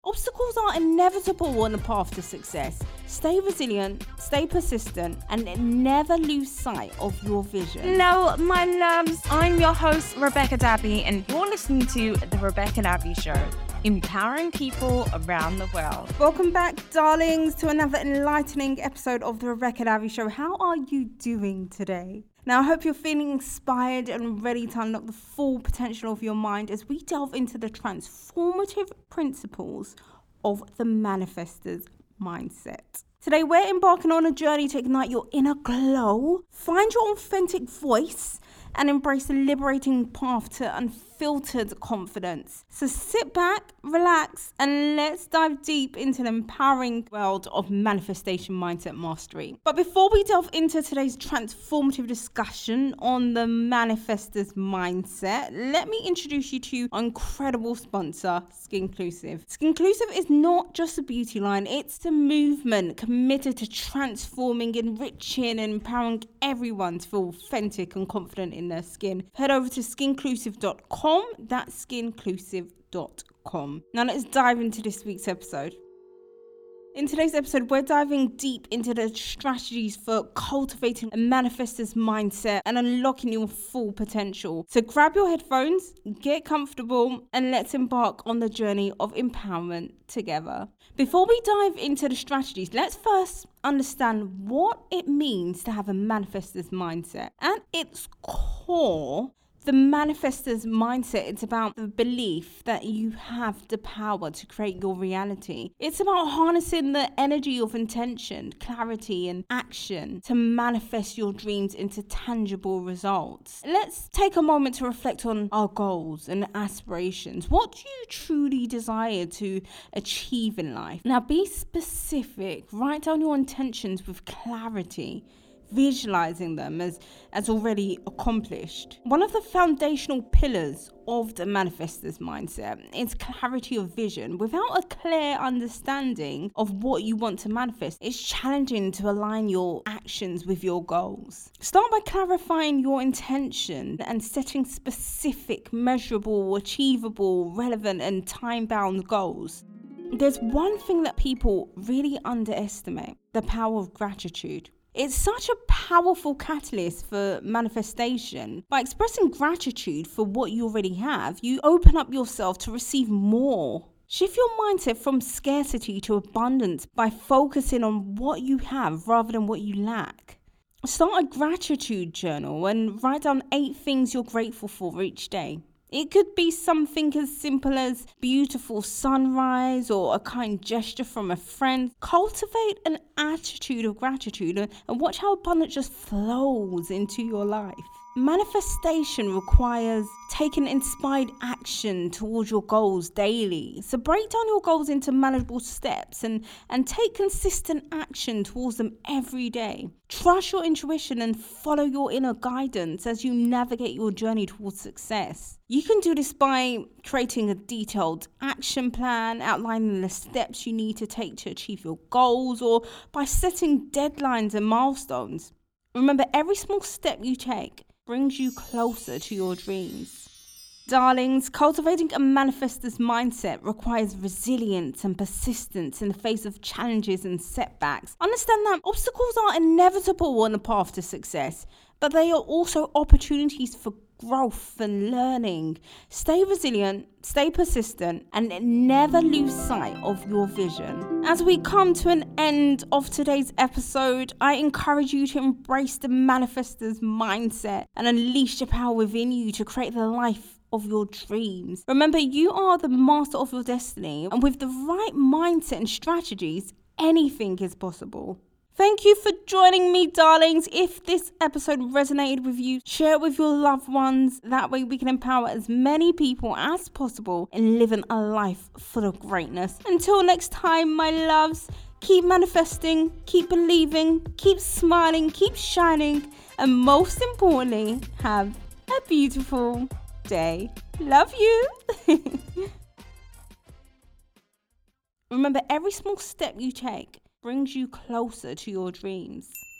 Obstacles are inevitable on the path to success. Stay resilient, stay persistent, and never lose sight of your vision. Hello, my loves. I'm your host, Rebecca Dabby, and you're listening to The Rebecca Dabby Show, empowering people around the world. Welcome back, darlings, to another enlightening episode of The Rebecca Dabby Show. How are you doing today? Now, I hope you're feeling inspired and ready to unlock the full potential of your mind as we delve into the transformative principles of the manifestor's mindset. Today, we're embarking on a journey to ignite your inner glow, find your authentic voice, and embrace the liberating path to unfiltered confidence. So sit back, relax, and let's dive deep into the empowering world of manifestation mindset mastery. But before we delve into today's transformative discussion on the manifestor's mindset, let me introduce you to our incredible sponsor, Skinclusive. Skinclusive is not just a beauty line, it's a movement committed to transforming, enriching, and empowering everyone to feel authentic and confident in their skin. Head over to skinclusive.com. That's skinclusive.com. Now let's dive into this week's episode. In today's episode, we're diving deep into the strategies for cultivating a manifestor's mindset and unlocking your full potential. So grab your headphones, get comfortable, and let's embark on the journey of empowerment together. Before we dive into the strategies, let's first understand what it means to have a manifestor's mindset. At its core, the manifestor's mindset, it's about the belief that you have the power to create your reality. It's about harnessing the energy of intention, clarity, and action to manifest your dreams into tangible results. Let's take a moment to reflect on our goals and aspirations. What do you truly desire to achieve in life? Now, be specific. Write down your intentions with clarity, visualizing them as already accomplished. One of the foundational pillars of the manifestor's mindset is clarity of vision. Without a clear understanding of what you want to manifest, it's challenging to align your actions with your goals. Start by clarifying your intention and setting specific, measurable, achievable, relevant, and time-bound goals. There's one thing that people really underestimate: the power of gratitude. It's such a powerful catalyst for manifestation. By expressing gratitude for what you already have, you open up yourself to receive more. Shift your mindset from scarcity to abundance by focusing on what you have rather than what you lack. Start a gratitude journal and write down 8 things you're grateful for each day. It could be something as simple as beautiful sunrise or a kind gesture from a friend. Cultivate an attitude of gratitude and watch how abundance just flows into your life. Manifestation requires taking inspired action towards your goals daily. So break down your goals into manageable steps and take consistent action towards them every day. Trust your intuition and follow your inner guidance as you navigate your journey towards success. You can do this by creating a detailed action plan, outlining the steps you need to take to achieve your goals, or by setting deadlines and milestones. Remember, every small step you take brings you closer to your dreams. Darlings, cultivating a manifestor's mindset requires resilience and persistence in the face of challenges and setbacks. Understand that obstacles are inevitable on the path to success, but they are also opportunities for growth and learning. Stay resilient, stay persistent, and never lose sight of your vision. As we come to an end of today's episode, I encourage you to embrace the manifestor's mindset and unleash the power within you to create the life of your dreams. Remember, you are the master of your destiny, and with the right mindset and strategies, anything is possible. Thank you for joining me, darlings. If this episode resonated with you, share it with your loved ones. That way we can empower as many people as possible in living a life full of greatness. Until next time, my loves, keep manifesting, keep believing, keep smiling, keep shining, and most importantly, have a beautiful day. Love you. Remember, every small step you take brings you closer to your dreams.